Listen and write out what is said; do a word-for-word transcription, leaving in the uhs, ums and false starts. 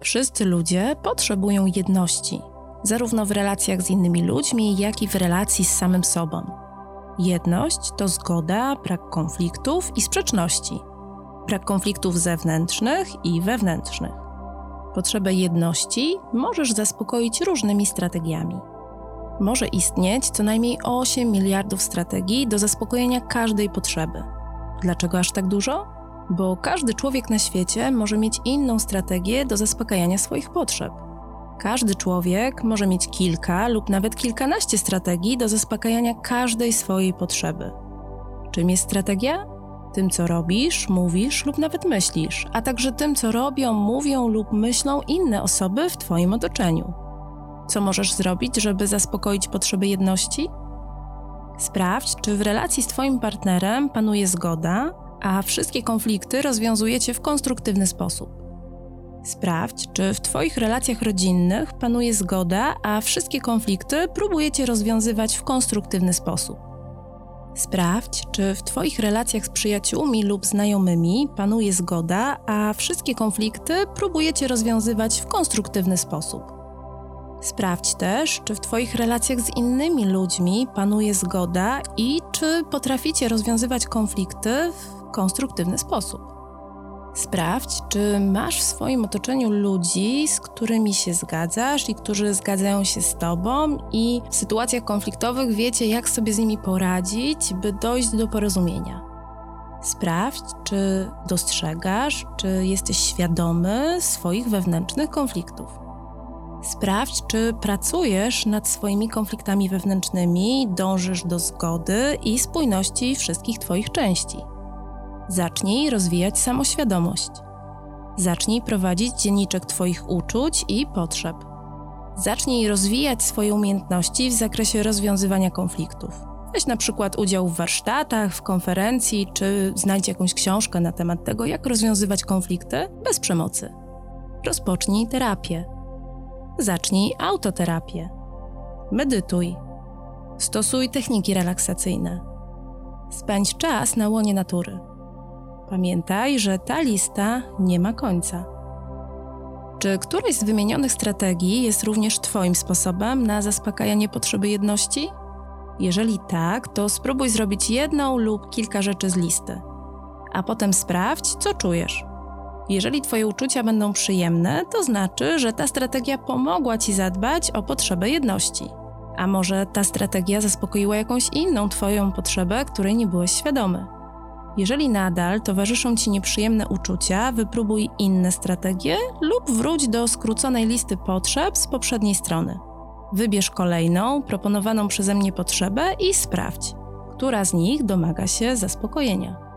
Wszyscy ludzie potrzebują jedności, zarówno w relacjach z innymi ludźmi, jak i w relacji z samym sobą. Jedność to zgoda, brak konfliktów i sprzeczności, brak konfliktów zewnętrznych i wewnętrznych. Potrzebę jedności możesz zaspokoić różnymi strategiami. Może istnieć co najmniej osiem miliardów strategii do zaspokojenia każdej potrzeby. Dlaczego aż tak dużo? Bo każdy człowiek na świecie może mieć inną strategię do zaspokajania swoich potrzeb. Każdy człowiek może mieć kilka lub nawet kilkanaście strategii do zaspokajania każdej swojej potrzeby. Czym jest strategia? Tym, co robisz, mówisz lub nawet myślisz, a także tym, co robią, mówią lub myślą inne osoby w Twoim otoczeniu. Co możesz zrobić, żeby zaspokoić potrzeby jedności? Sprawdź, czy w relacji z Twoim partnerem panuje zgoda, a wszystkie konflikty rozwiązujecie w konstruktywny sposób. Sprawdź, czy w Twoich relacjach rodzinnych panuje zgoda, a wszystkie konflikty próbujecie rozwiązywać w konstruktywny sposób. Sprawdź, czy w Twoich relacjach z przyjaciółmi lub znajomymi panuje zgoda, a wszystkie konflikty próbujecie rozwiązywać w konstruktywny sposób. Sprawdź też, czy w Twoich relacjach z innymi ludźmi panuje zgoda i czy potraficie rozwiązywać konflikty w konstruktywny sposób. Sprawdź, czy masz w swoim otoczeniu ludzi, z którymi się zgadzasz i którzy zgadzają się z Tobą i w sytuacjach konfliktowych wiecie, jak sobie z nimi poradzić, by dojść do porozumienia. Sprawdź, czy dostrzegasz, czy jesteś świadomy swoich wewnętrznych konfliktów. Sprawdź, czy pracujesz nad swoimi konfliktami wewnętrznymi, dążysz do zgody i spójności wszystkich Twoich części. Zacznij rozwijać samoświadomość. Zacznij prowadzić dzienniczek Twoich uczuć i potrzeb. Zacznij rozwijać swoje umiejętności w zakresie rozwiązywania konfliktów. Weź na przykład udział w warsztatach, w konferencji, czy znajdź jakąś książkę na temat tego, jak rozwiązywać konflikty bez przemocy. Rozpocznij terapię. Zacznij autoterapię. Medytuj. Stosuj techniki relaksacyjne. Spędź czas na łonie natury. Pamiętaj, że ta lista nie ma końca. Czy któraś z wymienionych strategii jest również Twoim sposobem na zaspokajanie potrzeby jedności? Jeżeli tak, to spróbuj zrobić jedną lub kilka rzeczy z listy, a potem sprawdź, co czujesz. Jeżeli Twoje uczucia będą przyjemne, to znaczy, że ta strategia pomogła Ci zadbać o potrzebę jedności. A może ta strategia zaspokoiła jakąś inną Twoją potrzebę, której nie byłeś świadomy. Jeżeli nadal towarzyszą Ci nieprzyjemne uczucia, wypróbuj inne strategie lub wróć do skróconej listy potrzeb z poprzedniej strony. Wybierz kolejną, proponowaną przeze mnie potrzebę i sprawdź, która z nich domaga się zaspokojenia.